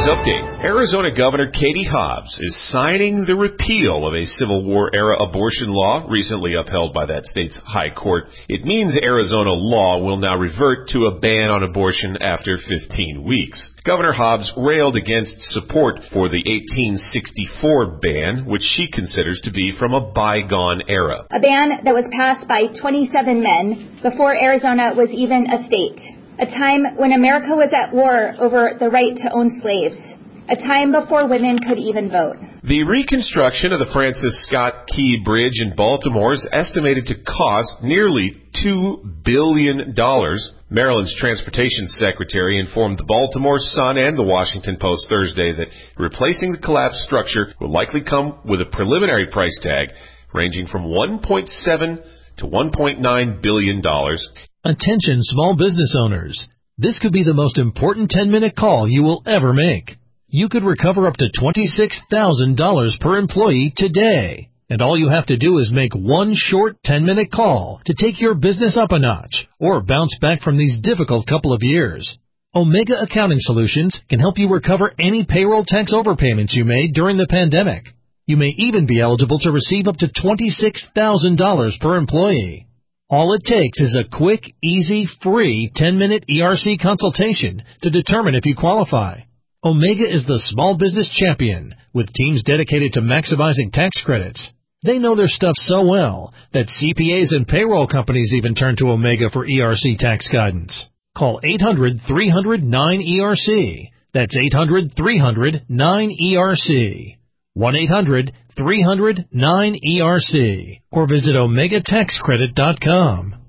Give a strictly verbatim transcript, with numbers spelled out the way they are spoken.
News update. Arizona Governor Katie Hobbs is signing the repeal of a Civil War-era abortion law recently upheld by that state's high court. It means Arizona law will now revert to a ban on abortion after fifteen weeks. Governor Hobbs railed against support for the eighteen sixty-four ban, which she considers to be from a bygone era. A ban that was passed by twenty-seven men before Arizona was even a state. A time when America was at war over the right to own slaves. A time before women could even vote. The reconstruction of the Francis Scott Key Bridge in Baltimore is estimated to cost nearly two billion dollars. Maryland's transportation secretary informed the Baltimore Sun and the Washington Post Thursday that replacing the collapsed structure will likely come with a preliminary price tag ranging from one point seven to one point nine billion dollars. Attention small business owners. This could be the most important ten-minute call you will ever make. You could recover up to twenty-six thousand dollars per employee today. And all you have to do is make one short ten-minute call to take your business up a notch or bounce back from these difficult couple of years. Omega Accounting Solutions can help you recover any payroll tax overpayments you made during the pandemic. You may even be eligible to receive up to twenty-six thousand dollars per employee. All it takes is a quick, easy, free ten-minute E R C consultation to determine if you qualify. Omega is the small business champion with teams dedicated to maximizing tax credits. They know their stuff so well that C P As and payroll companies even turn to Omega for E R C tax guidance. Call eight hundred, three hundred, nine E R C. That's eight hundred, three hundred, nine E R C. one eight hundred, three hundred, nine E R C or visit omega tax credit dot com.